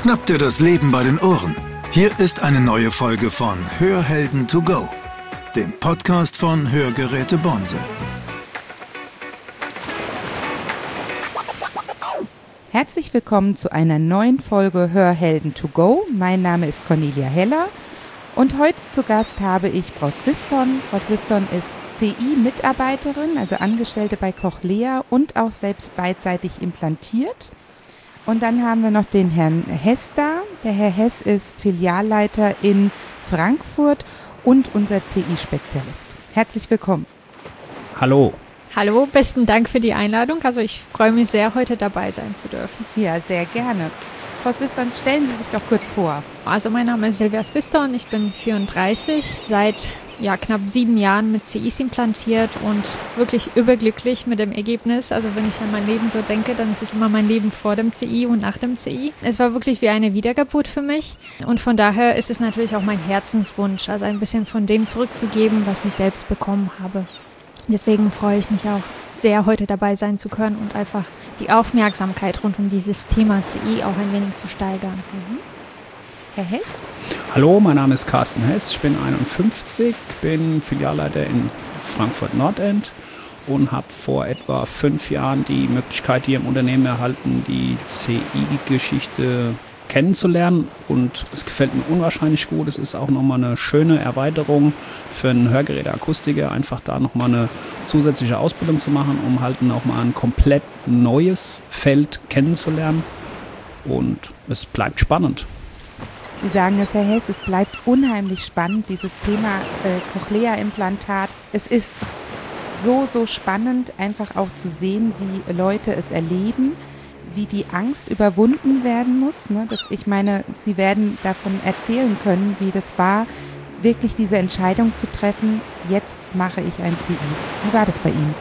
Schnapp dir das Leben bei den Ohren. Hier ist eine neue Folge von Hörhelden to go, dem Podcast von Hörgeräte Bonse. Herzlich willkommen zu einer neuen Folge Hörhelden to go. Mein Name ist Cornelia Heller und heute zu Gast habe ich Frau Zwiston. Frau Zwiston ist CI-Mitarbeiterin, also Angestellte bei Cochlea und auch selbst beidseitig implantiert. Und dann haben wir noch den Herrn Hess da. Der Herr Hess ist Filialleiter in Frankfurt und unser CI-Spezialist. Herzlich willkommen. Hallo. Hallo, besten Dank für die Einladung. Also ich freue mich sehr, heute dabei sein zu dürfen. Ja, sehr gerne. Frau Zwiston, stellen Sie sich doch kurz vor. Also mein Name ist Silvia Zwiston, ich bin 34, seit knapp 7 Jahren mit CIs implantiert und wirklich überglücklich mit dem Ergebnis. Also wenn ich an mein Leben so denke, dann ist es immer mein Leben vor dem CI und nach dem CI. Es war wirklich wie eine Wiedergeburt für mich und von daher ist es natürlich auch mein Herzenswunsch, also ein bisschen von dem zurückzugeben, was ich selbst bekommen habe. Deswegen freue ich mich auch sehr, heute dabei sein zu können und einfach die Aufmerksamkeit rund um dieses Thema CI auch ein wenig zu steigern. Herr Hess? Hallo, mein Name ist Carsten Hess, ich bin 51, bin Filialleiter in Frankfurt-Nordend und habe vor etwa 5 Jahren die Möglichkeit hier im Unternehmen erhalten, die CI-Geschichte kennenzulernen und es gefällt mir unwahrscheinlich gut. Es ist auch nochmal eine schöne Erweiterung für einen Hörgeräteakustiker, einfach da nochmal eine zusätzliche Ausbildung zu machen, um halt nochmal ein komplett neues Feld kennenzulernen und es bleibt spannend. Sie sagen es, Herr Hess, es bleibt unheimlich spannend, dieses Thema Cochlea-Implantat. Es ist so spannend, einfach auch zu sehen, wie Leute es erleben, wie die Angst überwunden werden muss. Ich meine, Sie werden davon erzählen können, wie das war, wirklich diese Entscheidung zu treffen, jetzt mache ich ein CI. Wie war das bei Ihnen?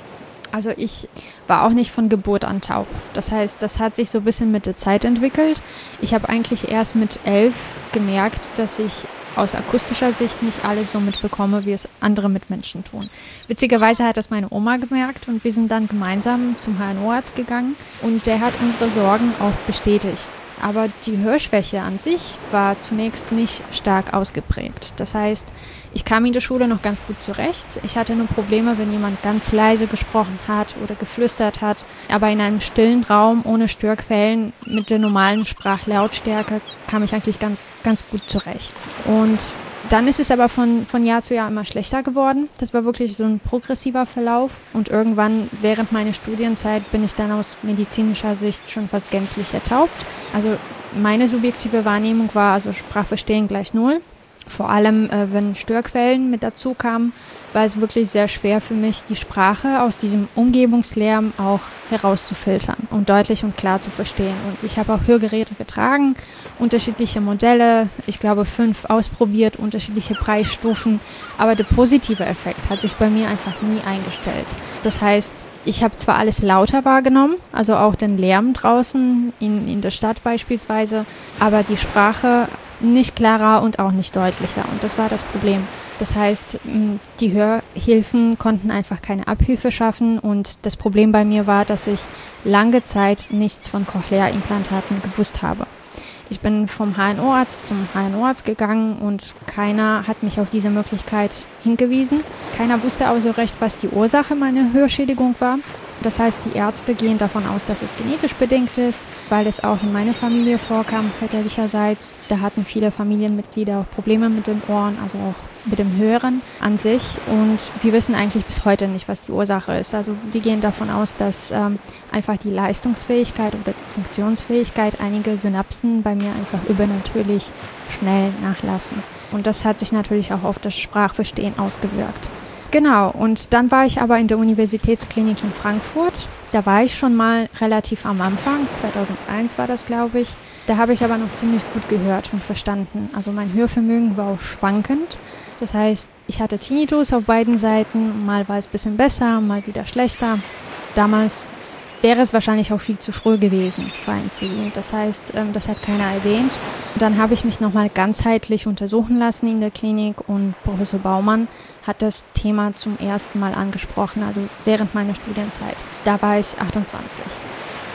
Also ich war auch nicht von Geburt an taub. Das heißt, das hat sich so ein bisschen mit der Zeit entwickelt. Ich habe eigentlich erst mit 11 gemerkt, dass ich aus akustischer Sicht nicht alles so mitbekomme, wie es andere Mitmenschen tun. Witzigerweise hat das meine Oma gemerkt und wir sind dann gemeinsam zum HNO-Arzt gegangen und der hat unsere Sorgen auch bestätigt. Aber die Hörschwäche an sich war zunächst nicht stark ausgeprägt. Das heißt, ich kam in der Schule noch ganz gut zurecht. Ich hatte nur Probleme, wenn jemand ganz leise gesprochen hat oder geflüstert hat. Aber in einem stillen Raum ohne Störquellen mit der normalen Sprachlautstärke kam ich eigentlich ganz gut zurecht. Und dann ist es aber von Jahr zu Jahr immer schlechter geworden. Das war wirklich so ein progressiver Verlauf. Und irgendwann während meiner Studienzeit bin ich dann aus medizinischer Sicht schon fast gänzlich ertaubt. Also meine subjektive Wahrnehmung war also Sprachverstehen gleich 0. Vor allem, wenn Störquellen mit dazu kamen, war es wirklich sehr schwer für mich, die Sprache aus diesem Umgebungslärm auch herauszufiltern und deutlich und klar zu verstehen. Und ich habe auch Hörgeräte getragen, unterschiedliche Modelle, ich glaube 5 ausprobiert, unterschiedliche Preisstufen. Aber der positive Effekt hat sich bei mir einfach nie eingestellt. Das heißt, ich habe zwar alles lauter wahrgenommen, also auch den Lärm draußen in der Stadt beispielsweise, aber die Sprache nicht klarer und auch nicht deutlicher. Und das war das Problem. Das heißt, die Hörhilfen konnten einfach keine Abhilfe schaffen und das Problem bei mir war, dass ich lange Zeit nichts von Cochlea-Implantaten gewusst habe. Ich bin vom HNO-Arzt zum HNO-Arzt gegangen und keiner hat mich auf diese Möglichkeit hingewiesen. Keiner wusste auch so recht, was die Ursache meiner Hörschädigung war. Das heißt, die Ärzte gehen davon aus, dass es genetisch bedingt ist, weil es auch in meiner Familie vorkam, väterlicherseits. Da hatten viele Familienmitglieder auch Probleme mit den Ohren, also auch mit dem Hören an sich. Und wir wissen eigentlich bis heute nicht, was die Ursache ist. Also wir gehen davon aus, dass einfach die Leistungsfähigkeit oder die Funktionsfähigkeit einiger Synapsen bei mir einfach übernatürlich schnell nachlassen. Und das hat sich natürlich auch auf das Sprachverstehen ausgewirkt. Genau, und dann war ich aber in der Universitätsklinik in Frankfurt. Da war ich schon mal relativ am Anfang, 2001 war das, glaube ich. Da habe ich aber noch ziemlich gut gehört und verstanden. Also mein Hörvermögen war auch schwankend. Das heißt, ich hatte Tinnitus auf beiden Seiten. Mal war es ein bisschen besser, mal wieder schlechter. Damals wäre es wahrscheinlich auch viel zu früh gewesen für ein CI. Das heißt, das hat keiner erwähnt. Dann habe ich mich nochmal ganzheitlich untersuchen lassen in der Klinik und Professor Baumann hat das Thema zum ersten Mal angesprochen, also während meiner Studienzeit. Da war ich 28.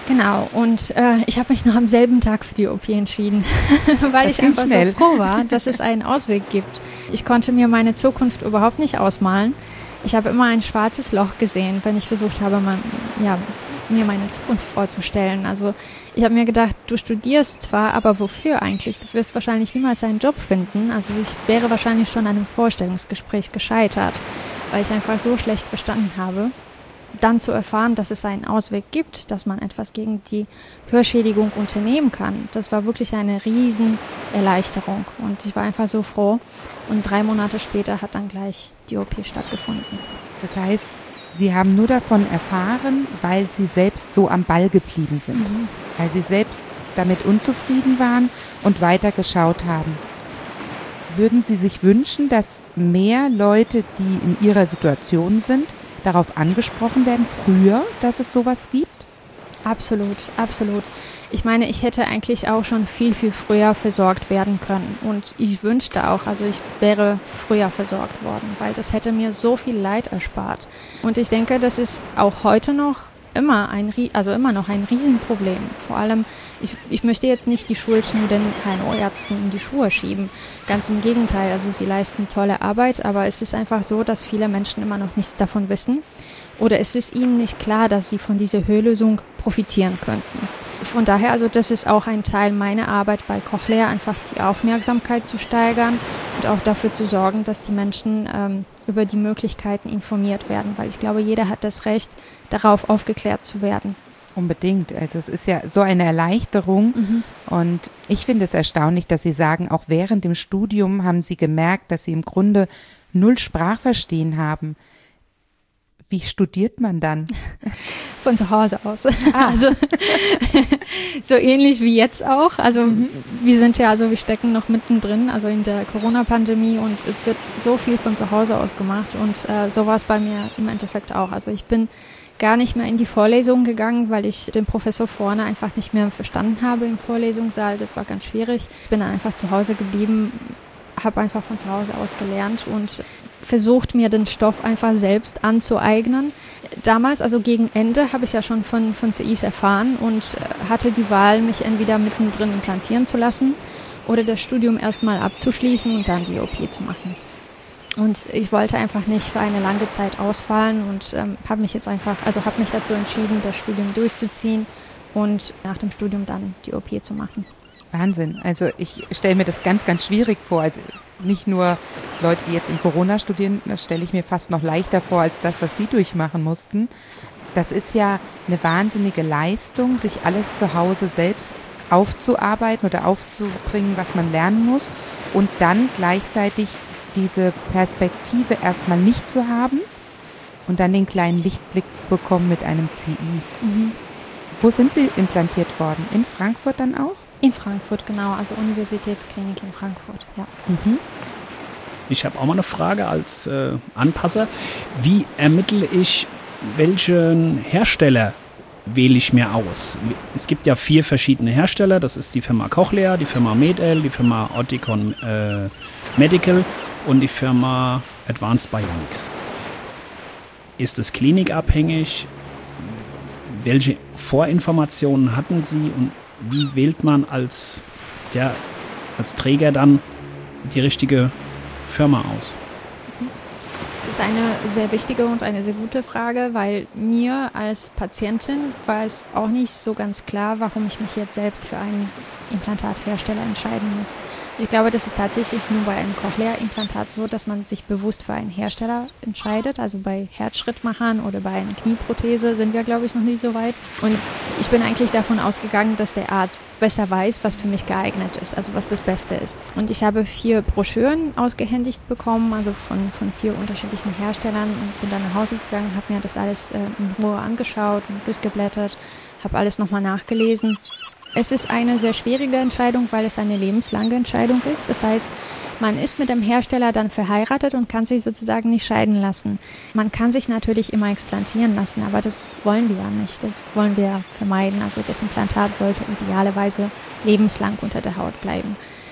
Genau, und ich habe mich noch am selben Tag für die OP entschieden, weil ich einfach so froh war, dass es einen Ausweg gibt. Ich konnte mir meine Zukunft überhaupt nicht ausmalen. Ich habe immer ein schwarzes Loch gesehen, wenn ich versucht habe, mir meine Zukunft vorzustellen. Also ich habe mir gedacht, du studierst zwar, aber wofür eigentlich? Du wirst wahrscheinlich niemals einen Job finden. Also ich wäre wahrscheinlich schon an einem Vorstellungsgespräch gescheitert, weil ich einfach so schlecht verstanden habe. Dann zu erfahren, dass es einen Ausweg gibt, dass man etwas gegen die Hörschädigung unternehmen kann, das war wirklich eine riesen Erleichterung. Und ich war einfach so froh. Und 3 Monate später hat dann gleich die OP stattgefunden. Das heißt, Sie haben nur davon erfahren, weil Sie selbst so am Ball geblieben sind. Weil Sie selbst damit unzufrieden waren und weitergeschaut haben. Würden Sie sich wünschen, dass mehr Leute, die in Ihrer Situation sind, darauf angesprochen werden, früher, dass es sowas gibt? Absolut, absolut. Ich meine, ich hätte eigentlich auch schon viel, viel früher versorgt werden können. Und ich wünschte auch, also ich wäre früher versorgt worden, weil das hätte mir so viel Leid erspart. Und ich denke, das ist auch heute noch immer noch ein Riesenproblem. Vor allem, ich möchte jetzt nicht die Schuld nur den HNO-Ärzten in die Schuhe schieben. Ganz im Gegenteil, also sie leisten tolle Arbeit, aber es ist einfach so, dass viele Menschen immer noch nichts davon wissen. Oder es ist ihnen nicht klar, dass sie von dieser Hörlösung profitieren könnten. Von daher, also das ist auch ein Teil meiner Arbeit bei Cochlea, einfach die Aufmerksamkeit zu steigern und auch dafür zu sorgen, dass die Menschen über die Möglichkeiten informiert werden, weil ich glaube, jeder hat das Recht, darauf aufgeklärt zu werden. Unbedingt. Also es ist ja so eine Erleichterung und ich finde es erstaunlich, dass Sie sagen, auch während dem Studium haben Sie gemerkt, dass Sie im Grunde 0 Sprachverstehen haben. Wie studiert man dann? Von zu Hause aus. Also so ähnlich wie jetzt auch. Also wir stecken noch mittendrin, also in der Corona-Pandemie und es wird so viel von zu Hause aus gemacht und so war es bei mir im Endeffekt auch. Also ich bin gar nicht mehr in die Vorlesung gegangen, weil ich den Professor vorne einfach nicht mehr verstanden habe im Vorlesungssaal. Das war ganz schwierig. Ich bin dann einfach zu Hause geblieben, habe einfach von zu Hause aus gelernt und versucht, mir den Stoff einfach selbst anzueignen. Damals, also gegen Ende, habe ich ja schon von CIs erfahren und hatte die Wahl, mich entweder mittendrin implantieren zu lassen oder das Studium erstmal abzuschließen und dann die OP zu machen. Und ich wollte einfach nicht für eine lange Zeit ausfallen und habe mich dazu entschieden, das Studium durchzuziehen und nach dem Studium dann die OP zu machen. Wahnsinn. Also ich stelle mir das ganz, ganz schwierig vor. Also nicht nur Leute, die jetzt in Corona studieren, das stelle ich mir fast noch leichter vor als das, was Sie durchmachen mussten. Das ist ja eine wahnsinnige Leistung, sich alles zu Hause selbst aufzuarbeiten oder aufzubringen, was man lernen muss und dann gleichzeitig diese Perspektive erstmal nicht zu haben und dann den kleinen Lichtblick zu bekommen mit einem CI. Wo sind Sie implantiert worden? In Frankfurt dann auch? In Frankfurt, genau, also Universitätsklinik in Frankfurt, ja. Ich habe auch mal eine Frage als Anpasser. Wie ermittle ich, welchen Hersteller wähle ich mir aus? Es gibt ja 4 verschiedene Hersteller. Das ist die Firma Cochlea, die Firma Med-El, die Firma Oticon Medical und die Firma Advanced Bionics. Ist es klinikabhängig? Welche Vorinformationen hatten Sie und wie wählt man als Träger dann die richtige Firma aus? Das ist eine sehr wichtige und eine sehr gute Frage, weil mir als Patientin war es auch nicht so ganz klar, warum ich mich jetzt selbst für einen Implantathersteller entscheiden muss. Ich glaube, das ist tatsächlich nur bei einem Cochlea-Implantat so, dass man sich bewusst für einen Hersteller entscheidet. Also bei Herzschrittmachern oder bei einer Knieprothese sind wir, glaube ich, noch nicht so weit. Und ich bin eigentlich davon ausgegangen, dass der Arzt besser weiß, was für mich geeignet ist, also was das Beste ist. Und ich habe 4 Broschüren ausgehändigt bekommen, also von 4 unterschiedlichen Herstellern und bin dann nach Hause gegangen, habe mir das alles in Ruhe angeschaut und durchgeblättert, habe alles nochmal nachgelesen. Es ist eine sehr schwierige Entscheidung, weil es eine lebenslange Entscheidung ist. Das heißt, man ist mit dem Hersteller dann verheiratet und kann sich sozusagen nicht scheiden lassen. Man kann sich natürlich immer explantieren lassen, aber das wollen wir ja nicht. Das wollen wir vermeiden. Also das Implantat sollte idealerweise lebenslang unter der Haut bleiben.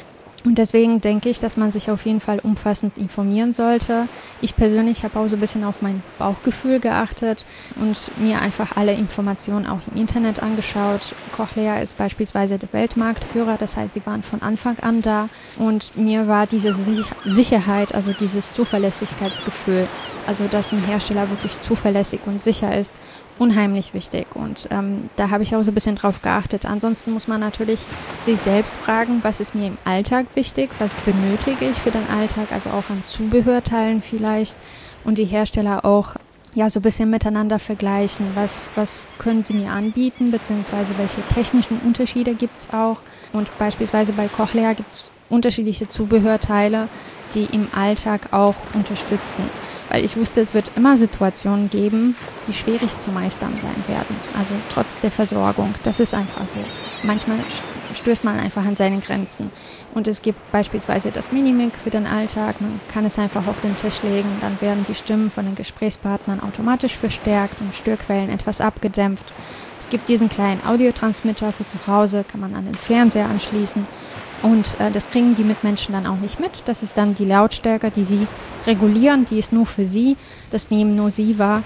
Und deswegen denke ich, dass man sich auf jeden Fall umfassend informieren sollte. Ich persönlich habe auch so ein bisschen auf mein Bauchgefühl geachtet und mir einfach alle Informationen auch im Internet angeschaut. Cochlear ist beispielsweise der Weltmarktführer, das heißt, sie waren von Anfang an da. Und mir war diese Sicherheit, also dieses Zuverlässigkeitsgefühl, also dass ein Hersteller wirklich zuverlässig und sicher ist, unheimlich wichtig. Und da habe ich auch so ein bisschen drauf geachtet. Ansonsten muss man natürlich sich selbst fragen, was ist mir im Alltag wichtig, was benötige ich für den Alltag, also auch an Zubehörteilen vielleicht, und die Hersteller auch ja so ein bisschen miteinander vergleichen, was können sie mir anbieten, beziehungsweise welche technischen Unterschiede gibt es auch. Und beispielsweise bei Cochlear gibt es unterschiedliche Zubehörteile, die im Alltag auch unterstützen. Weil ich wusste, es wird immer Situationen geben, die schwierig zu meistern sein werden. Also trotz der Versorgung. Das ist einfach so. Manchmal stößt man einfach an seine Grenzen. Und es gibt beispielsweise das Minimic für den Alltag. Man kann es einfach auf den Tisch legen. Dann werden die Stimmen von den Gesprächspartnern automatisch verstärkt und Störquellen etwas abgedämpft. Es gibt diesen kleinen Audiotransmitter für zu Hause, kann man an den Fernseher anschließen. Und das kriegen die Mitmenschen dann auch nicht mit. Das ist dann die Lautstärke, die sie regulieren, die ist nur für sie, das nehmen nur sie wahr.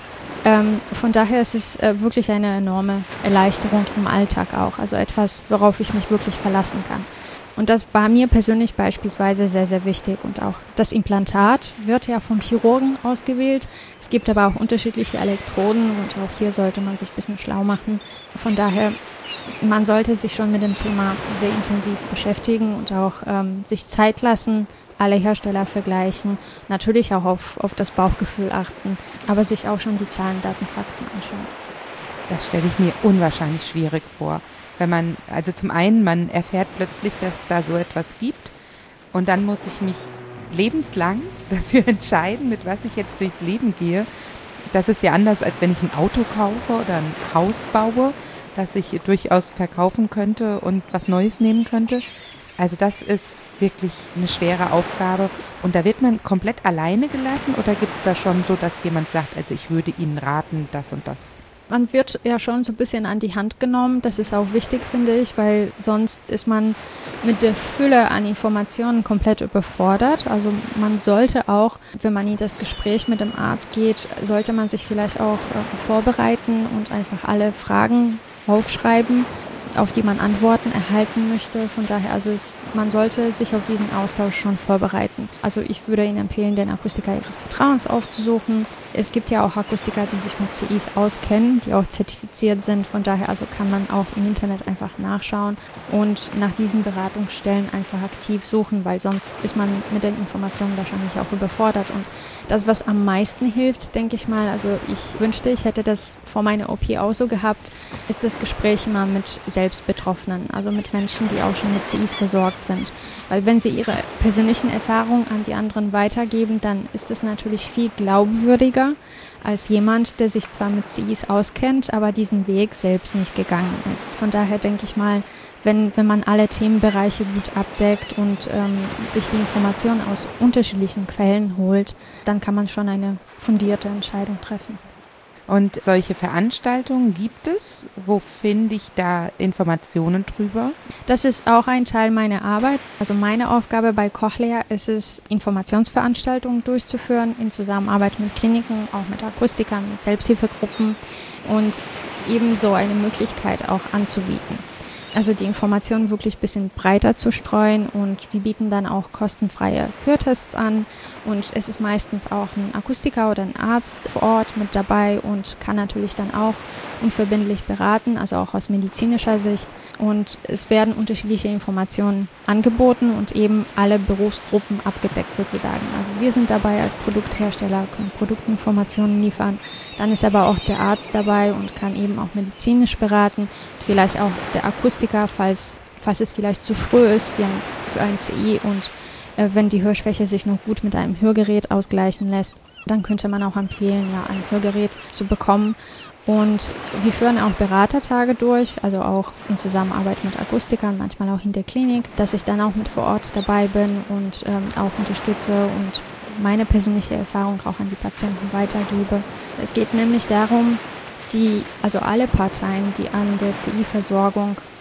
Von daher ist es wirklich eine enorme Erleichterung im Alltag auch, also etwas, worauf ich mich wirklich verlassen kann. Und das war mir persönlich beispielsweise sehr, sehr wichtig. Und auch das Implantat wird ja vom Chirurgen ausgewählt. Es gibt aber auch unterschiedliche Elektroden und auch hier sollte man sich ein bisschen schlau machen. Von daher, man sollte sich schon mit dem Thema sehr intensiv beschäftigen und auch sich Zeit lassen, alle Hersteller vergleichen, natürlich auch auf das Bauchgefühl achten, aber sich auch schon die Zahlen, Daten, Fakten anschauen. Das stelle ich mir unwahrscheinlich schwierig vor. Wenn man, also zum einen, man erfährt plötzlich, dass es da so etwas gibt und dann muss ich mich lebenslang dafür entscheiden, mit was ich jetzt durchs Leben gehe. Das ist ja anders, als wenn ich ein Auto kaufe oder ein Haus baue, das ich durchaus verkaufen könnte und was Neues nehmen könnte. Also das ist wirklich eine schwere Aufgabe. Und da wird man komplett alleine gelassen oder gibt es da schon so, dass jemand sagt, also ich würde Ihnen raten, das und das? Man wird ja schon so ein bisschen an die Hand genommen. Das ist auch wichtig, finde ich, weil sonst ist man mit der Fülle an Informationen komplett überfordert. Also man sollte auch, wenn man in das Gespräch mit dem Arzt geht, sollte man sich vielleicht auch vorbereiten und einfach alle Fragen aufschreiben, auf die man Antworten erhalten möchte. Von daher, also man sollte sich auf diesen Austausch schon vorbereiten. Also ich würde Ihnen empfehlen, den Akustiker Ihres Vertrauens aufzusuchen. Es gibt ja auch Akustiker, die sich mit CIs auskennen, die auch zertifiziert sind. Von daher also kann man auch im Internet einfach nachschauen und nach diesen Beratungsstellen einfach aktiv suchen, weil sonst ist man mit den Informationen wahrscheinlich auch überfordert. Und das, was am meisten hilft, denke ich mal, also ich wünschte, ich hätte das vor meiner OP auch so gehabt, ist das Gespräch immer mit Selbstbetroffenen, also mit Menschen, die auch schon mit CIs versorgt sind. Weil wenn sie ihre persönlichen Erfahrungen an die anderen weitergeben, dann ist es natürlich viel glaubwürdiger als jemand, der sich zwar mit CIs auskennt, aber diesen Weg selbst nicht gegangen ist. Von daher denke ich mal, wenn man alle Themenbereiche gut abdeckt und sich die Informationen aus unterschiedlichen Quellen holt, dann kann man schon eine fundierte Entscheidung treffen. Und solche Veranstaltungen gibt es? Wo finde ich da Informationen drüber? Das ist auch ein Teil meiner Arbeit. Also meine Aufgabe bei Cochlear ist es, Informationsveranstaltungen durchzuführen in Zusammenarbeit mit Kliniken, auch mit Akustikern, mit Selbsthilfegruppen und ebenso eine Möglichkeit auch anzubieten. Also die Informationen wirklich ein bisschen breiter zu streuen und wir bieten dann auch kostenfreie Hörtests an und es ist meistens auch ein Akustiker oder ein Arzt vor Ort mit dabei und kann natürlich dann auch unverbindlich beraten, also auch aus medizinischer Sicht, und es werden unterschiedliche Informationen angeboten und eben alle Berufsgruppen abgedeckt sozusagen. Also wir sind dabei als Produkthersteller, können Produktinformationen liefern, dann ist aber auch der Arzt dabei und kann eben auch medizinisch beraten, vielleicht auch der Akustiker, falls es vielleicht zu früh ist für ein CI und wenn die Hörschwäche sich noch gut mit einem Hörgerät ausgleichen lässt, dann könnte man auch empfehlen, ja, ein Hörgerät zu bekommen. Und wir führen auch Beratertage durch, also auch in Zusammenarbeit mit Akustikern, manchmal auch in der Klinik, dass ich dann auch mit vor Ort dabei bin und auch unterstütze und meine persönliche Erfahrung auch an die Patienten weitergebe. Es geht nämlich darum, also alle Parteien, die an der CI-Versorgung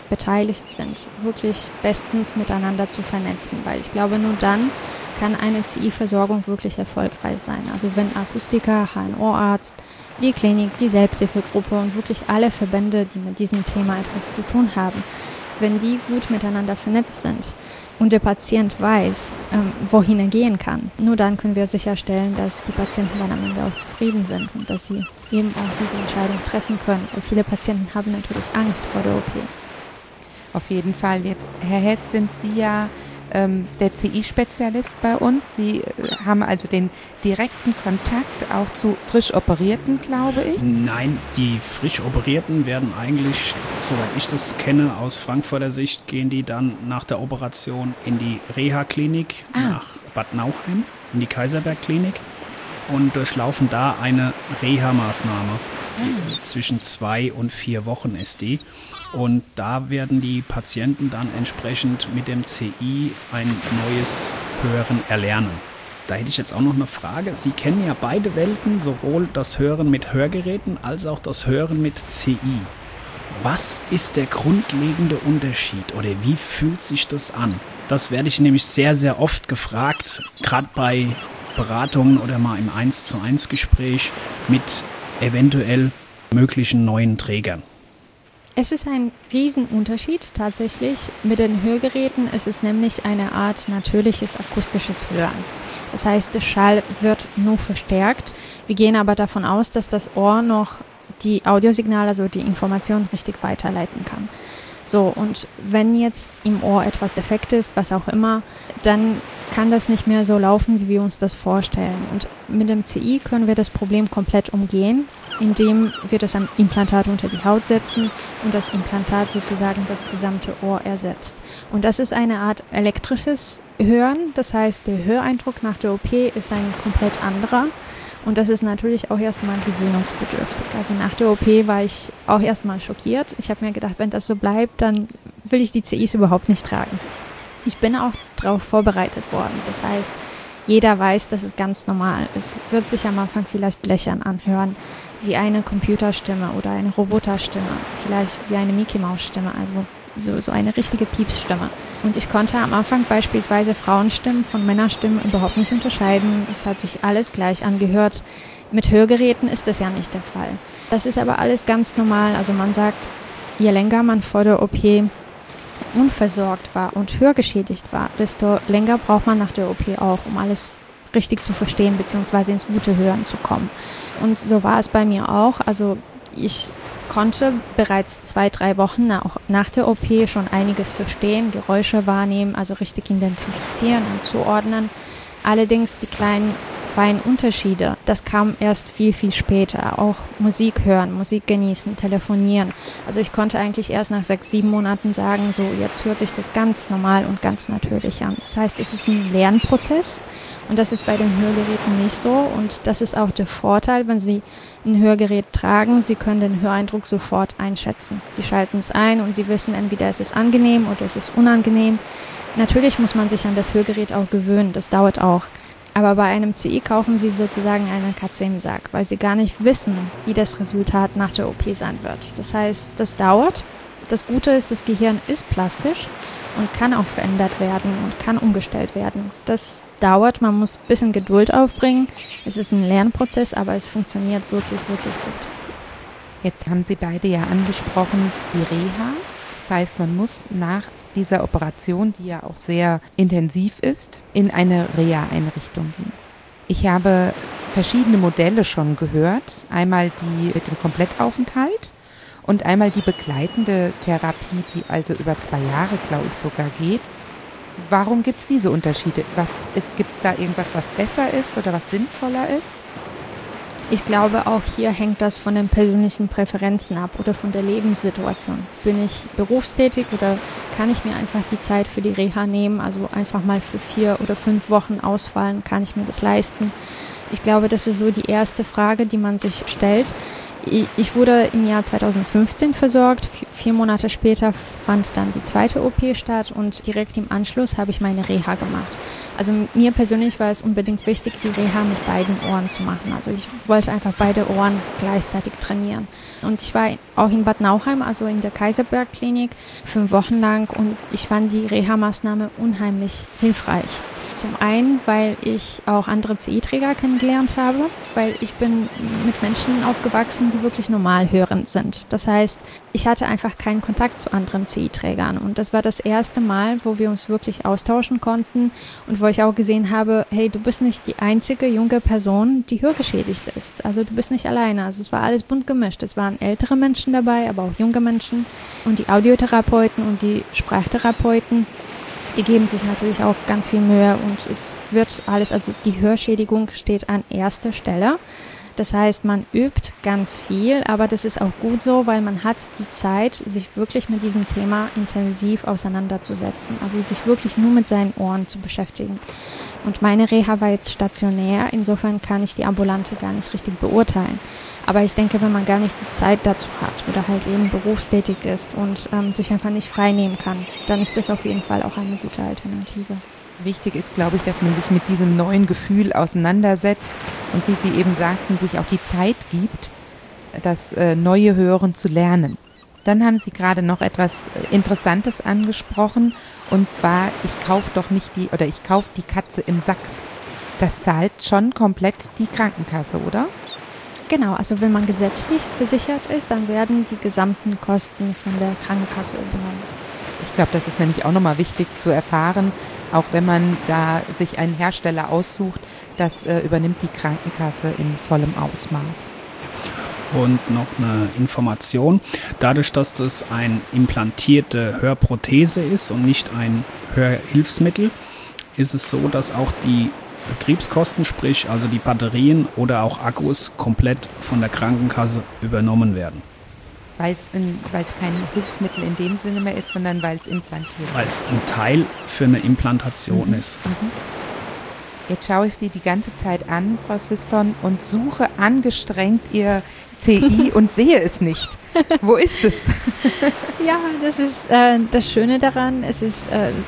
beteiligt sind, wirklich bestens miteinander zu vernetzen, weil ich glaube, nur dann kann eine CI-Versorgung wirklich erfolgreich sein. Also wenn Akustiker, HNO-Arzt, die Klinik, die Selbsthilfegruppe und wirklich alle Verbände, die mit diesem Thema etwas zu tun haben, wenn die gut miteinander vernetzt sind und der Patient weiß, wohin er gehen kann, nur dann können wir sicherstellen, dass die Patienten dann am Ende auch zufrieden sind und dass sie eben auch diese Entscheidung treffen können. Weil viele Patienten haben natürlich Angst vor der OP. Auf jeden Fall. Jetzt, Herr Hess, sind Sie ja der CI-Spezialist bei uns. Sie haben also den direkten Kontakt auch zu frisch Operierten, glaube ich. Nein, die frisch Operierten werden eigentlich, soweit ich das kenne, aus Frankfurter Sicht, gehen die dann nach der Operation in die Reha-Klinik nach Bad Nauheim, in die Kaiserberg-Klinik und durchlaufen da eine Reha-Maßnahme. Zwischen 2 und 4 Wochen ist die. Und da werden die Patienten dann entsprechend mit dem CI ein neues Hören erlernen. Da hätte ich jetzt auch noch eine Frage. Sie kennen ja beide Welten, sowohl das Hören mit Hörgeräten als auch das Hören mit CI. Was ist der grundlegende Unterschied oder wie fühlt sich das an? Das werde ich nämlich sehr, sehr oft gefragt, gerade bei Beratungen oder mal im 1:1 Gespräch mit eventuell möglichen neuen Trägern. Es ist ein Riesenunterschied tatsächlich. Mit den Hörgeräten ist es nämlich eine Art natürliches akustisches Hören. Das heißt, der Schall wird nur verstärkt. Wir gehen aber davon aus, dass das Ohr noch die Audiosignale, also die Informationen richtig weiterleiten kann. So, und wenn jetzt im Ohr etwas defekt ist, was auch immer, dann kann das nicht mehr so laufen, wie wir uns das vorstellen. Und mit dem CI können wir das Problem komplett umgehen, indem wir das Implantat unter die Haut setzen und das Implantat sozusagen das gesamte Ohr ersetzt. Und das ist eine Art elektrisches Hören, das heißt, der Höreindruck nach der OP ist ein komplett anderer. Und das ist natürlich auch erstmal gewöhnungsbedürftig. Also nach der OP war ich auch erstmal schockiert. Ich habe mir gedacht, wenn das so bleibt, dann will ich die CIs überhaupt nicht tragen. Ich bin auch darauf vorbereitet worden. Das heißt, jeder weiß, dass es ganz normal ist. Es wird sich am Anfang vielleicht blechern anhören, wie eine Computerstimme oder eine Roboterstimme, vielleicht wie eine Mickey-Maus-Stimme, also so eine richtige Piepsstimme. Und ich konnte am Anfang beispielsweise Frauenstimmen von Männerstimmen überhaupt nicht unterscheiden. Es hat sich alles gleich angehört. Mit Hörgeräten ist das ja nicht der Fall. Das ist aber alles ganz normal. Also man sagt, je länger man vor der OP unversorgt war und hörgeschädigt war, desto länger braucht man nach der OP auch, um alles richtig zu verstehen bzw. ins gute Hören zu kommen. Und so war es bei mir auch. Also ich konnte bereits 2-3 Wochen auch nach der OP schon einiges verstehen, Geräusche wahrnehmen, also richtig identifizieren und zuordnen. Allerdings die kleinen, feinen Unterschiede, das kam erst viel, viel später. Auch Musik hören, Musik genießen, telefonieren. Also ich konnte eigentlich erst nach 6-7 Monaten sagen, so jetzt hört sich das ganz normal und ganz natürlich an. Das heißt, es ist ein Lernprozess und das ist bei den Hörgeräten nicht so. Und das ist auch der Vorteil, wenn Sie ein Hörgerät tragen, Sie können den Höreindruck sofort einschätzen. Sie schalten es ein und Sie wissen, entweder es ist angenehm oder es ist unangenehm. Natürlich muss man sich an das Hörgerät auch gewöhnen, das dauert auch. Aber bei einem CI kaufen Sie sozusagen eine Katze im Sack, weil Sie gar nicht wissen, wie das Resultat nach der OP sein wird. Das heißt, das dauert. Das Gute ist, das Gehirn ist plastisch und kann auch verändert werden und kann umgestellt werden. Das dauert, man muss ein bisschen Geduld aufbringen. Es ist ein Lernprozess, aber es funktioniert wirklich, wirklich gut. Jetzt haben Sie beide ja angesprochen, die Reha. Das heißt, man muss nach dieser Operation, die ja auch sehr intensiv ist, in eine Reha-Einrichtung gehen. Ich habe verschiedene Modelle schon gehört. Einmal die mit dem Komplettaufenthalt und einmal die begleitende Therapie, die also über 2 Jahre, glaube ich, sogar geht. Warum gibt es diese Unterschiede? Gibt es da irgendwas, was besser ist oder was sinnvoller ist? Ich glaube, auch hier hängt das von den persönlichen Präferenzen ab oder von der Lebenssituation. Bin ich berufstätig oder kann ich mir einfach die Zeit für die Reha nehmen, also einfach mal für 4 oder 5 Wochen ausfallen, kann ich mir das leisten? Ich glaube, das ist so die erste Frage, die man sich stellt. Ich wurde im Jahr 2015 versorgt. 4 Monate später fand dann die zweite OP statt und direkt im Anschluss habe ich meine Reha gemacht. Also mir persönlich war es unbedingt wichtig, die Reha mit beiden Ohren zu machen. Also ich wollte einfach beide Ohren gleichzeitig trainieren. Und ich war auch in Bad Nauheim, also in der Kaiserberg-Klinik, 5 Wochen lang und ich fand die Reha-Maßnahme unheimlich hilfreich. Zum einen, weil ich auch andere CI-Träger kennengelernt habe, weil ich bin mit Menschen aufgewachsen, die wirklich normal hörend sind. Das heißt, ich hatte einfach keinen Kontakt zu anderen CI-Trägern und das war das erste Mal, wo wir uns wirklich austauschen konnten und wo ich auch gesehen habe, hey, du bist nicht die einzige junge Person, die hörgeschädigt ist. Also du bist nicht alleine. Also es war alles bunt gemischt. Es waren ältere Menschen dabei, aber auch junge Menschen und die Audiotherapeuten und die Sprachtherapeuten. Die geben sich natürlich auch ganz viel Mühe und es wird alles, also die Hörschädigung steht an erster Stelle. Das heißt, man übt ganz viel, aber das ist auch gut so, weil man hat die Zeit, sich wirklich mit diesem Thema intensiv auseinanderzusetzen. Also sich wirklich nur mit seinen Ohren zu beschäftigen. Und meine Reha war jetzt stationär, insofern kann ich die ambulante gar nicht richtig beurteilen. Aber ich denke, wenn man gar nicht die Zeit dazu hat oder halt eben berufstätig ist und sich einfach nicht frei nehmen kann, dann ist das auf jeden Fall auch eine gute Alternative. Wichtig ist, glaube ich, dass man sich mit diesem neuen Gefühl auseinandersetzt und wie Sie eben sagten, sich auch die Zeit gibt, das neue Hören zu lernen. Dann haben Sie gerade noch etwas Interessantes angesprochen und zwar, ich kaufe die Katze im Sack. Das zahlt schon komplett die Krankenkasse, oder? Genau, also wenn man gesetzlich versichert ist, dann werden die gesamten Kosten von der Krankenkasse übernommen. Ich glaube, das ist nämlich auch nochmal wichtig zu erfahren, auch wenn man da sich einen Hersteller aussucht, das übernimmt die Krankenkasse in vollem Ausmaß. Und noch eine Information, dadurch, dass das eine implantierte Hörprothese ist und nicht ein Hörhilfsmittel, ist es so, dass auch die Betriebskosten, sprich also die Batterien oder auch Akkus, komplett von der Krankenkasse übernommen werden. Weil es kein Hilfsmittel in dem Sinne mehr ist, sondern weil es implantiert ist. Weil es ein Teil für eine Implantation ist. Mhm. Jetzt schaue ich Sie die ganze Zeit an, Frau Swiston, und suche angestrengt Ihr CI und sehe es nicht. Wo ist es? Ja, das ist das Schöne daran. Es ist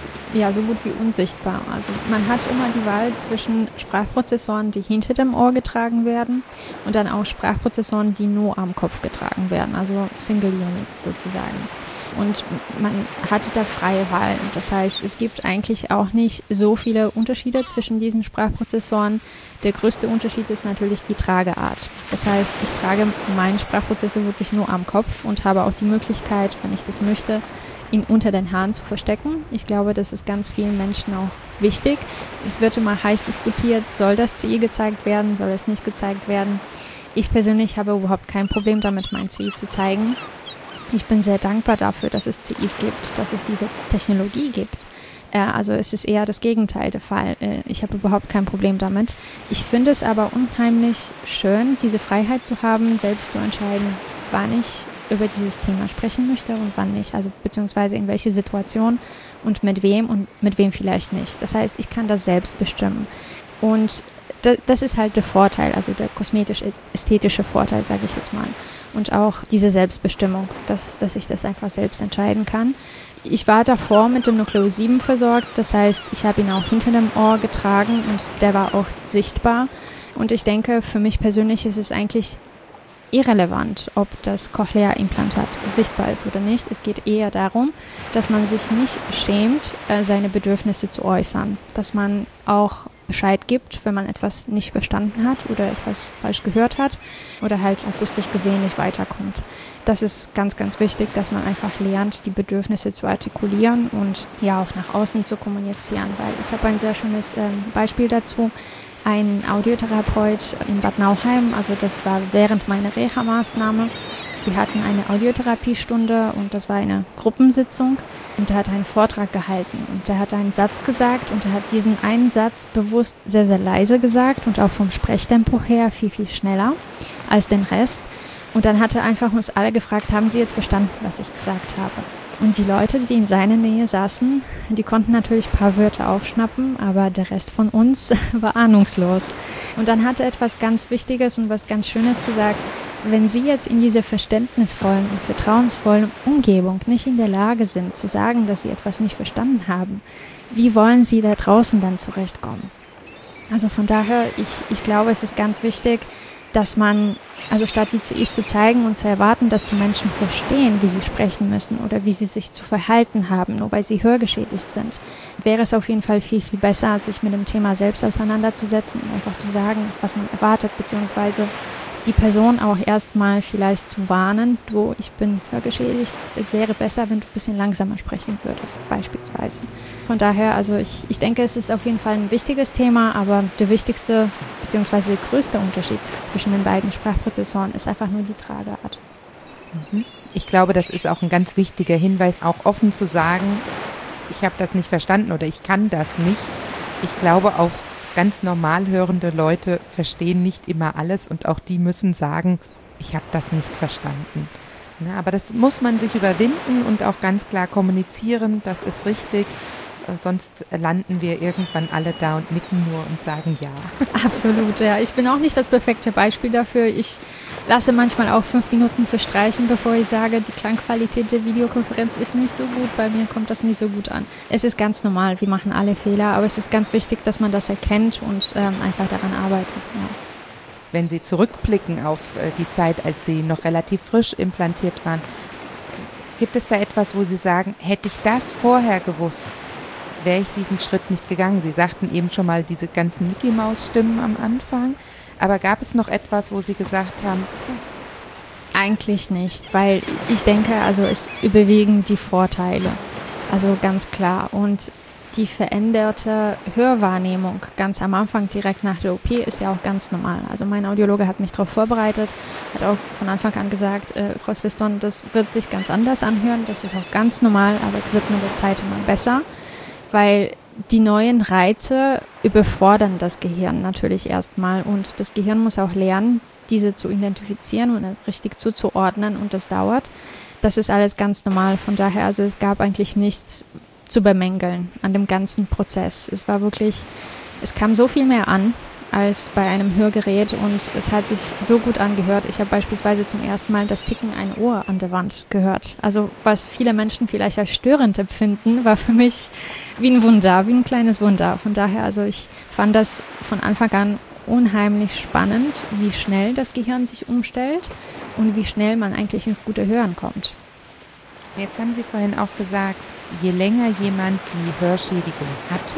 so gut wie unsichtbar. Also man hat immer die Wahl zwischen Sprachprozessoren, die hinter dem Ohr getragen werden und dann auch Sprachprozessoren, die nur am Kopf getragen werden, also Single Units sozusagen. Und man hat da freie Wahl. Das heißt, es gibt eigentlich auch nicht so viele Unterschiede zwischen diesen Sprachprozessoren. Der größte Unterschied ist natürlich die Trageart. Das heißt, ich trage meinen Sprachprozessor wirklich nur am Kopf und habe auch die Möglichkeit, wenn ich das möchte, ihn unter den Haaren zu verstecken. Ich glaube, das ist ganz vielen Menschen auch wichtig. Es wird immer heiß diskutiert, soll das CI gezeigt werden, soll es nicht gezeigt werden. Ich persönlich habe überhaupt kein Problem damit, mein CI zu zeigen. Ich bin sehr dankbar dafür, dass es CIs gibt, dass es diese Technologie gibt. Also es ist eher das Gegenteil der Fall. Ich habe überhaupt kein Problem damit. Ich finde es aber unheimlich schön, diese Freiheit zu haben, selbst zu entscheiden, wann ich über dieses Thema sprechen möchte und wann nicht. Also beziehungsweise in welche Situation und mit wem vielleicht nicht. Das heißt, ich kann das selbst bestimmen. Und das ist halt der Vorteil, also der kosmetisch-ästhetische Vorteil, sage ich jetzt mal. Und auch diese Selbstbestimmung, dass ich das einfach selbst entscheiden kann. Ich war davor mit dem Nucleo 7 versorgt, das heißt, ich habe ihn auch hinter dem Ohr getragen und der war auch sichtbar. Und ich denke, für mich persönlich ist es eigentlich irrelevant, ob das Cochlea-Implantat sichtbar ist oder nicht. Es geht eher darum, dass man sich nicht schämt, seine Bedürfnisse zu äußern, dass man auch Bescheid gibt, wenn man etwas nicht verstanden hat oder etwas falsch gehört hat oder halt akustisch gesehen nicht weiterkommt. Das ist ganz, ganz wichtig, dass man einfach lernt, die Bedürfnisse zu artikulieren und ja auch nach außen zu kommunizieren, weil ich habe ein sehr schönes Beispiel dazu. Ein Audiotherapeut in Bad Nauheim, also das war während meiner Reha-Maßnahme. Wir hatten eine Audiotherapiestunde und das war eine Gruppensitzung und er hat einen Vortrag gehalten und er hat einen Satz gesagt und er hat diesen einen Satz bewusst sehr, sehr leise gesagt und auch vom Sprechtempo her viel, viel schneller als den Rest. Und dann hat er einfach uns alle gefragt, haben Sie jetzt verstanden, was ich gesagt habe? Und die Leute, die in seiner Nähe saßen, die konnten natürlich ein paar Wörter aufschnappen, aber der Rest von uns war ahnungslos. Und dann hat er etwas ganz Wichtiges und was ganz Schönes gesagt. wenn Sie jetzt in dieser verständnisvollen und vertrauensvollen Umgebung nicht in der Lage sind, zu sagen, dass Sie etwas nicht verstanden haben, wie wollen Sie da draußen dann zurechtkommen? Also von daher, ich glaube, es ist ganz wichtig, dass man, also statt die CIs zu zeigen und zu erwarten, dass die Menschen verstehen, wie sie sprechen müssen oder wie sie sich zu verhalten haben, nur weil sie hörgeschädigt sind, wäre es auf jeden Fall viel, viel besser, sich mit dem Thema selbst auseinanderzusetzen und einfach zu sagen, was man erwartet, beziehungsweise die Person auch erstmal vielleicht zu warnen, du, ich bin hörgeschädigt, es wäre besser, wenn du ein bisschen langsamer sprechen würdest, beispielsweise. Von daher, also ich denke, es ist auf jeden Fall ein wichtiges Thema, aber der wichtigste, beziehungsweise der größte Unterschied zwischen den beiden Sprachprozessoren ist einfach nur die Trageart. Ich glaube, das ist auch ein ganz wichtiger Hinweis, auch offen zu sagen, ich habe das nicht verstanden oder ich kann das nicht. Ich glaube auch, ganz normal hörende Leute verstehen nicht immer alles und auch die müssen sagen, ich habe das nicht verstanden. Ja, aber das muss man sich überwinden und auch ganz klar kommunizieren, das ist richtig. Sonst landen wir irgendwann alle da und nicken nur und sagen ja. Absolut, ja. Ich bin auch nicht das perfekte Beispiel dafür. Ich lasse manchmal auch 5 Minuten verstreichen, bevor ich sage, die Klangqualität der Videokonferenz ist nicht so gut. Bei mir kommt das nicht so gut an. Es ist ganz normal, wir machen alle Fehler, aber es ist ganz wichtig, dass man das erkennt und einfach daran arbeitet. Ja. Wenn Sie zurückblicken auf die Zeit, als Sie noch relativ frisch implantiert waren, gibt es da etwas, wo Sie sagen, hätte ich das vorher gewusst, wäre ich diesen Schritt nicht gegangen? Sie sagten eben schon mal diese ganzen Mickey-Maus-Stimmen am Anfang, aber gab es noch etwas, wo Sie gesagt haben? Eigentlich nicht, weil ich denke, also es überwiegen die Vorteile, also ganz klar. Und die veränderte Hörwahrnehmung ganz am Anfang, direkt nach der OP, ist ja auch ganz normal. Also mein Audiologe hat mich darauf vorbereitet, hat auch von Anfang an gesagt, Frau Swiston, das wird sich ganz anders anhören, das ist auch ganz normal, aber es wird mit der Zeit immer besser. Weil die neuen Reize überfordern das Gehirn natürlich erstmal und das Gehirn muss auch lernen, diese zu identifizieren und richtig zuzuordnen und das dauert. Das ist alles ganz normal, von daher, also es gab eigentlich nichts zu bemängeln an dem ganzen Prozess. Es war wirklich, es kam so viel mehr an als bei einem Hörgerät und es hat sich so gut angehört. Ich habe beispielsweise zum ersten Mal das Ticken ein Ohr an der Wand gehört. Also was viele Menschen vielleicht als störend empfinden, war für mich wie ein Wunder, wie ein kleines Wunder. Von daher, also ich fand das von Anfang an unheimlich spannend, wie schnell das Gehirn sich umstellt und wie schnell man eigentlich ins gute Hören kommt. Jetzt haben Sie vorhin auch gesagt, je länger jemand die Hörschädigung hatte,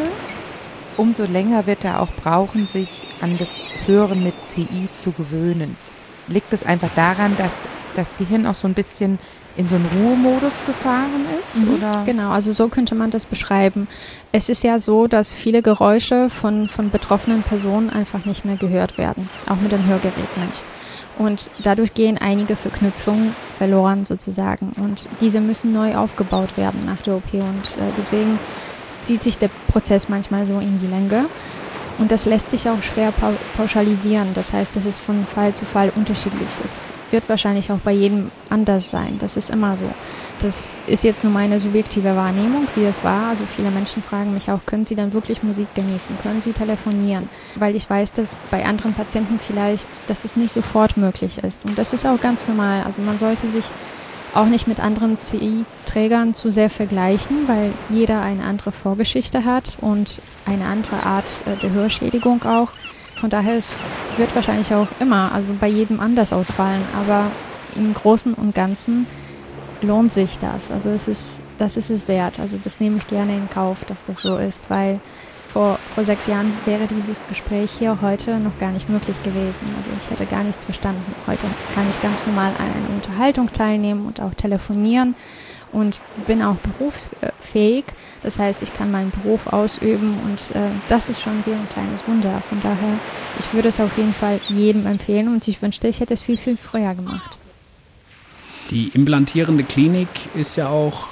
umso länger wird er auch brauchen, sich an das Hören mit CI zu gewöhnen. Liegt es einfach daran, dass das Gehirn auch so ein bisschen in so einen Ruhemodus gefahren ist? Oder? Genau, also so könnte man das beschreiben. Es ist ja so, dass viele Geräusche von betroffenen Personen einfach nicht mehr gehört werden, auch mit dem Hörgerät nicht. Und dadurch gehen einige Verknüpfungen verloren sozusagen und diese müssen neu aufgebaut werden nach der OP und deswegen zieht sich der Prozess manchmal so in die Länge und das lässt sich auch schwer pauschalisieren. Das heißt, das ist von Fall zu Fall unterschiedlich. Es wird wahrscheinlich auch bei jedem anders sein. Das ist immer so. Das ist jetzt nur meine subjektive Wahrnehmung, wie es war. Also viele Menschen fragen mich auch, können Sie dann wirklich Musik genießen? Können Sie telefonieren? Weil ich weiß, dass bei anderen Patienten vielleicht, dass das nicht sofort möglich ist. Und das ist auch ganz normal. Also man sollte sich auch nicht mit anderen CI-Trägern zu sehr vergleichen, weil jeder eine andere Vorgeschichte hat und eine andere Art der Hörschädigung auch. Von daher, es wird wahrscheinlich auch immer, also bei jedem anders ausfallen, aber im Großen und Ganzen lohnt sich das. Also das ist es wert. Also das nehme ich gerne in Kauf, dass das so ist, weil vor 6 Jahren wäre dieses Gespräch hier heute noch gar nicht möglich gewesen. Also ich hätte gar nichts verstanden. Heute kann ich ganz normal an einer Unterhaltung teilnehmen und auch telefonieren und bin auch berufsfähig. Das heißt, ich kann meinen Beruf ausüben und das ist schon wie ein kleines Wunder. Von daher, ich würde es auf jeden Fall jedem empfehlen und ich wünschte, ich hätte es viel, viel früher gemacht. Die implantierende Klinik ist ja auch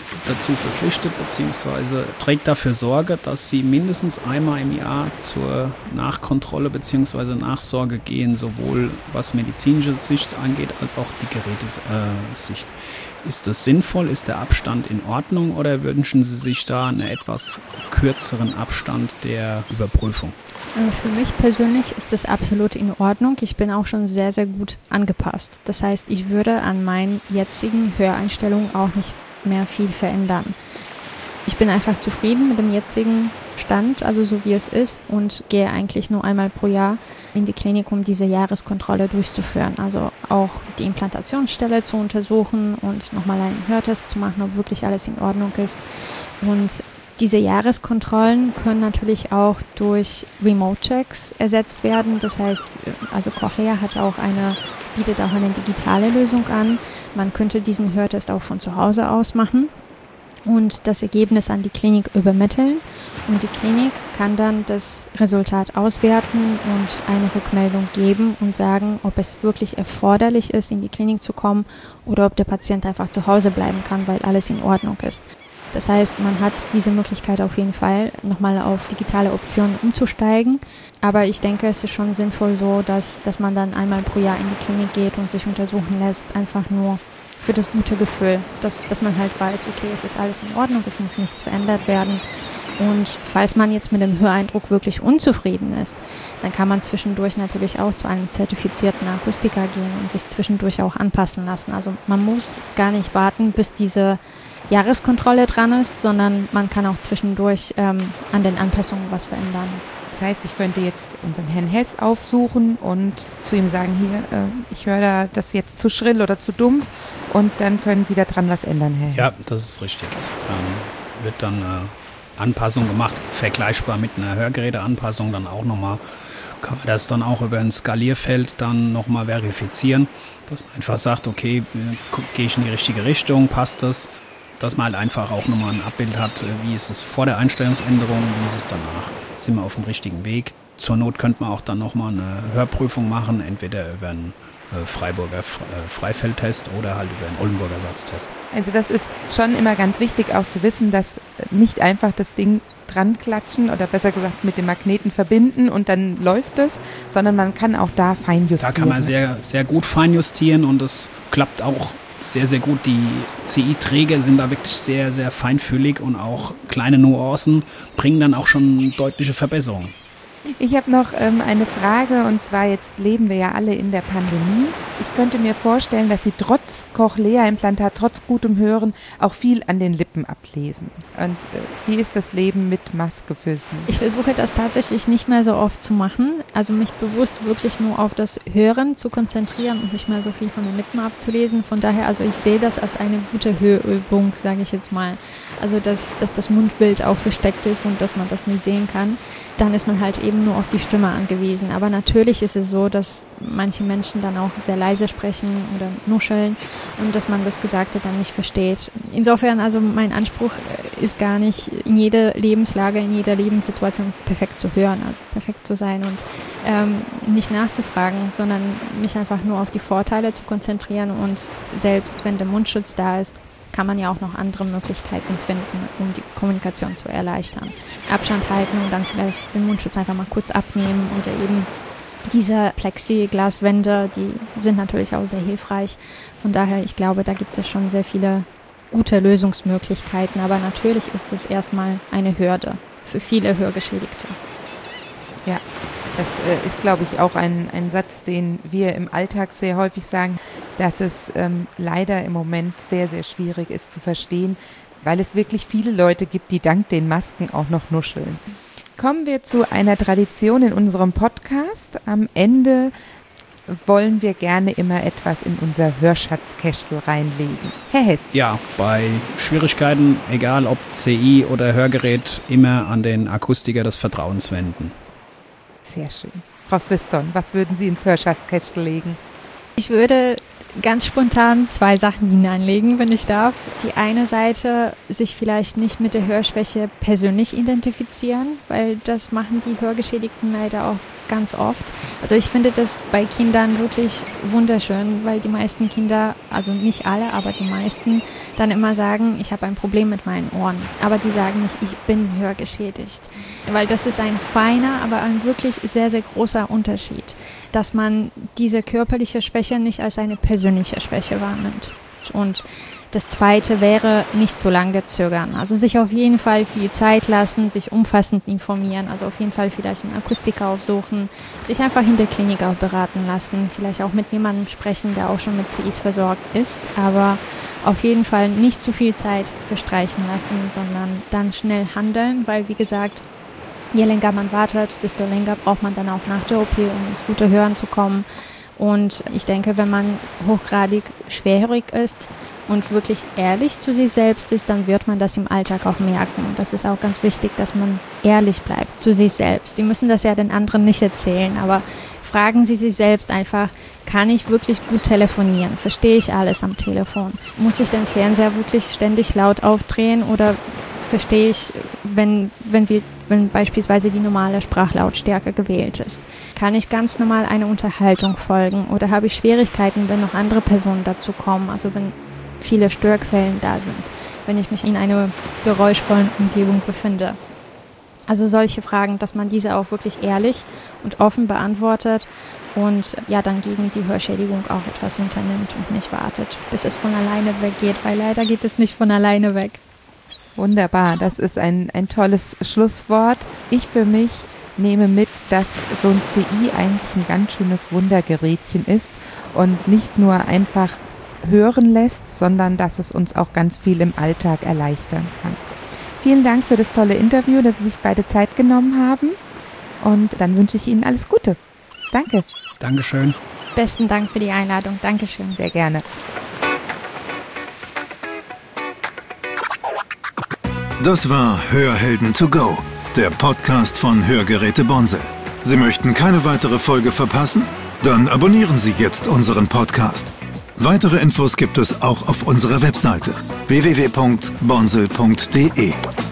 dazu verpflichtet bzw. trägt dafür Sorge, dass sie mindestens einmal im Jahr zur Nachkontrolle bzw. Nachsorge gehen, sowohl was medizinische Sicht angeht, als auch die Gerätesicht. Ist das sinnvoll? Ist der Abstand in Ordnung oder wünschen Sie sich da einen etwas kürzeren Abstand der Überprüfung? Für mich persönlich ist das absolut in Ordnung. Ich bin auch schon sehr, sehr gut angepasst. Das heißt, ich würde an meinen jetzigen Höreinstellungen auch nicht mehr viel verändern. Ich bin einfach zufrieden mit dem jetzigen Stand, also so wie es ist, und gehe eigentlich nur einmal pro Jahr in die Klinik, um diese Jahreskontrolle durchzuführen. Also auch die Implantationsstelle zu untersuchen und nochmal einen Hörtest zu machen, ob wirklich alles in Ordnung ist. Und diese Jahreskontrollen können natürlich auch durch Remote-Checks ersetzt werden. Das heißt, also Cochlear bietet auch eine digitale Lösung an. Man könnte diesen Hörtest auch von zu Hause aus machen und das Ergebnis an die Klinik übermitteln. Und die Klinik kann dann das Resultat auswerten und eine Rückmeldung geben und sagen, ob es wirklich erforderlich ist, in die Klinik zu kommen oder ob der Patient einfach zu Hause bleiben kann, weil alles in Ordnung ist. Das heißt, man hat diese Möglichkeit auf jeden Fall, nochmal auf digitale Optionen umzusteigen. Aber ich denke, es ist schon sinnvoll so, dass man dann einmal pro Jahr in die Klinik geht und sich untersuchen lässt, einfach nur für das gute Gefühl, dass man halt weiß, okay, es ist alles in Ordnung, es muss nichts verändert werden. Und falls man jetzt mit dem Höreindruck wirklich unzufrieden ist, dann kann man zwischendurch natürlich auch zu einem zertifizierten Akustiker gehen und sich zwischendurch auch anpassen lassen. Also man muss gar nicht warten, bis diese Jahreskontrolle dran ist, sondern man kann auch zwischendurch an den Anpassungen was verändern. Das heißt, ich könnte jetzt unseren Herrn Hess aufsuchen und zu ihm sagen, hier, ich höre da das jetzt zu schrill oder zu dumpf, und dann können Sie da dran was ändern, Herr Hess. Ja, das ist richtig. Wird dann Anpassung gemacht, vergleichbar mit einer Hörgeräteanpassung dann auch nochmal, kann man das dann auch über ein Skalierfeld dann nochmal verifizieren, dass man einfach sagt, okay, gehe ich in die richtige Richtung, passt das? Dass man halt einfach auch nochmal ein Abbild hat, wie ist es vor der Einstellungsänderung, wie ist es danach, sind wir auf dem richtigen Weg. Zur Not könnte man auch dann nochmal eine Hörprüfung machen, entweder über einen Freiburger Freifeldtest oder halt über einen Oldenburger Ersatztest. Also das ist schon immer ganz wichtig auch zu wissen, dass nicht einfach das Ding dran klatschen oder besser gesagt mit dem Magneten verbinden und dann läuft es, sondern man kann auch da feinjustieren. Da kann man sehr, sehr gut feinjustieren und das klappt auch sehr, sehr gut. Die CI-Träger sind da wirklich sehr, sehr feinfühlig und auch kleine Nuancen bringen dann auch schon deutliche Verbesserungen. Ich habe noch eine Frage, und zwar, jetzt leben wir ja alle in der Pandemie. Ich könnte mir vorstellen, dass Sie trotz Cochlea-Implantat, trotz gutem Hören auch viel an den Lippen ablesen. Und wie ist das Leben mit Maske für Sie? Ich versuche das tatsächlich nicht mehr so oft zu machen, also mich bewusst wirklich nur auf das Hören zu konzentrieren und nicht mehr so viel von den Lippen abzulesen. Von daher, also ich sehe das als eine gute Hörübung, sage ich jetzt mal. Also dass das Mundbild auch versteckt ist und dass man das nicht sehen kann. Dann ist man halt eben nur auf die Stimme angewiesen. Aber natürlich ist es so, dass manche Menschen dann auch sehr leise sprechen oder nuscheln und dass man das Gesagte dann nicht versteht. Insofern, also mein Anspruch ist gar nicht, in jeder Lebenslage, in jeder Lebenssituation perfekt zu hören, perfekt zu sein und nicht nachzufragen, sondern mich einfach nur auf die Vorteile zu konzentrieren, und selbst wenn der Mundschutz da ist, kann man ja auch noch andere Möglichkeiten finden, um die Kommunikation zu erleichtern. Abstand halten und dann vielleicht den Mundschutz einfach mal kurz abnehmen oder eben diese Plexiglaswände, die sind natürlich auch sehr hilfreich. Von daher, ich glaube, da gibt es schon sehr viele gute Lösungsmöglichkeiten, aber natürlich ist es erstmal eine Hürde für viele Hörgeschädigte. Ja, das ist, glaube ich, auch ein Satz, den wir im Alltag sehr häufig sagen, dass es leider im Moment sehr, sehr schwierig ist zu verstehen, weil es wirklich viele Leute gibt, die dank den Masken auch noch nuscheln. Kommen wir zu einer Tradition in unserem Podcast. Am Ende wollen wir gerne immer etwas in unser Hörschatzkästel reinlegen. Herr Hess. Ja, bei Schwierigkeiten, egal ob CI oder Hörgerät, immer an den Akustiker des Vertrauens wenden. Sehr schön. Frau Swiston, was würden Sie ins Hörschatzkästel legen? Ich würde ganz spontan 2 Sachen hineinlegen, wenn ich darf. Die eine Seite, sich vielleicht nicht mit der Hörschwäche persönlich identifizieren, weil das machen die Hörgeschädigten leider auch ganz oft. Also ich finde das bei Kindern wirklich wunderschön, weil die meisten Kinder, also nicht alle, aber die meisten, dann immer sagen, ich habe ein Problem mit meinen Ohren. Aber die sagen nicht, ich bin hörgeschädigt. Weil das ist ein feiner, aber ein wirklich sehr, sehr großer Unterschied, dass man diese körperliche Schwäche nicht als eine persönliche Schwäche wahrnimmt. Und das Zweite wäre, nicht so lange zögern. Also sich auf jeden Fall viel Zeit lassen, sich umfassend informieren. Also auf jeden Fall vielleicht einen Akustiker aufsuchen, sich einfach in der Klinik auch beraten lassen. Vielleicht auch mit jemandem sprechen, der auch schon mit CIs versorgt ist. Aber auf jeden Fall nicht zu viel Zeit verstreichen lassen, sondern dann schnell handeln. Weil, wie gesagt, je länger man wartet, desto länger braucht man dann auch nach der OP, um ins gute Hören zu kommen. Und ich denke, wenn man hochgradig schwerhörig ist und wirklich ehrlich zu sich selbst ist, dann wird man das im Alltag auch merken. Und das ist auch ganz wichtig, dass man ehrlich bleibt zu sich selbst. Sie müssen das ja den anderen nicht erzählen, aber fragen Sie sich selbst einfach, kann ich wirklich gut telefonieren? Verstehe ich alles am Telefon? Muss ich den Fernseher wirklich ständig laut aufdrehen oder verstehe ich, wenn beispielsweise die normale Sprachlautstärke gewählt ist? Kann ich ganz normal einer Unterhaltung folgen oder habe ich Schwierigkeiten, wenn noch andere Personen dazu kommen, also wenn viele Störquellen da sind, wenn ich mich in einer geräuschvollen Umgebung befinde? Also solche Fragen, dass man diese auch wirklich ehrlich und offen beantwortet und ja dann gegen die Hörschädigung auch etwas unternimmt und nicht wartet, bis es von alleine weggeht, weil leider geht es nicht von alleine weg. Wunderbar, das ist ein tolles Schlusswort. Ich für mich nehme mit, dass so ein CI eigentlich ein ganz schönes Wundergerätchen ist und nicht nur einfach hören lässt, sondern dass es uns auch ganz viel im Alltag erleichtern kann. Vielen Dank für das tolle Interview, dass Sie sich beide Zeit genommen haben und dann wünsche ich Ihnen alles Gute. Danke. Dankeschön. Besten Dank für die Einladung. Dankeschön. Sehr gerne. Das war Hörhelden to go, der Podcast von Hörgeräte Bonsel. Sie möchten keine weitere Folge verpassen? Dann abonnieren Sie jetzt unseren Podcast. Weitere Infos gibt es auch auf unserer Webseite www.bonsel.de.